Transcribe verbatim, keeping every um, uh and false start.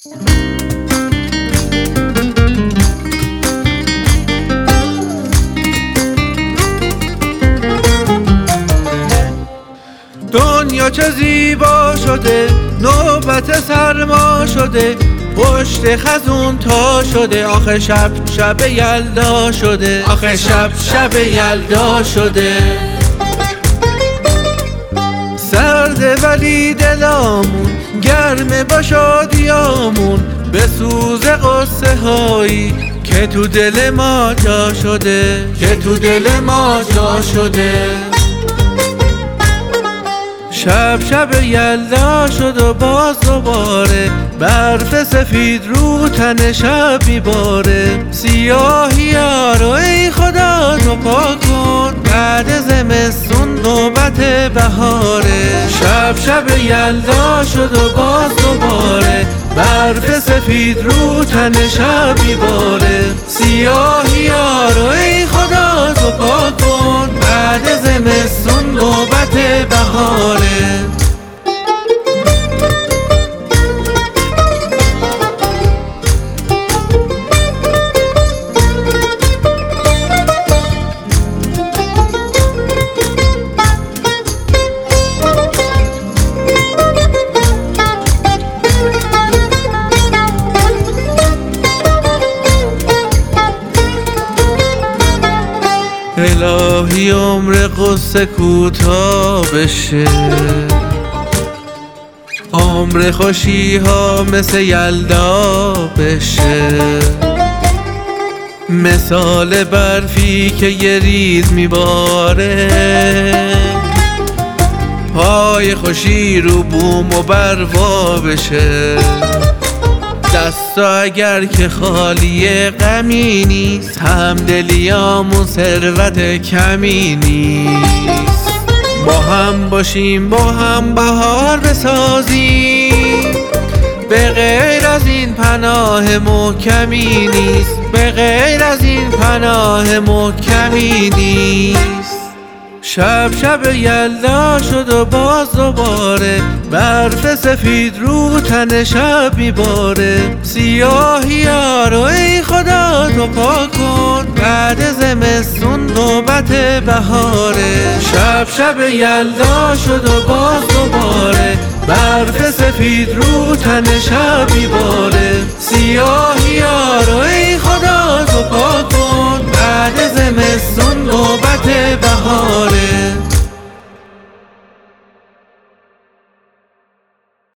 دنیا چه زیبا شده، نوبت سرما شده، پشت خزون تا شده، آخه شب شب یلدا شده، آخه شب شب یلدا شده. سرده ولی دلامون گرمه با شادیامون، به سوز قصه هایی که تو دل ما جا شده، که تو دل ما جا شده. شب شب یلدا شد و باز دوباره برف سفید رو تن شب میباره. سیاهی ها رو ای خدا تو پاک کن، بعد زمستون نوبت بهاره. شب شب یلدا شد و باز دوباره برف سفید رو تن شب میباره. سیاهی ها رو ای خدا تو پاک کن، بعد زمستون نوبت بهاره. الهی عمر قصه کوتاه بشه، عمر خوشی ها مثل یلدا بشه، مثال برفی که یه ریز میباره، پای خوشی رو بوم و بروا بشه. دستا اگر که خالی غمی نیست، همدلیامون ثروت کمی نیست. با هم باشیم با هم بهار بسازیم، به غیر از این پناه محکمی نیست، به غیر از این پناه محکمی نیست. شب شب یلدا شد و باز دوباره برف سفید رو تن شب میباره. سیاهی ها رو ای خدا تو پاک کن، بعد زمستون نوبت بهاره. شب شب یلدا شد و باز دوباره برف سفید رو تن شب میباره. سیاهی ها رو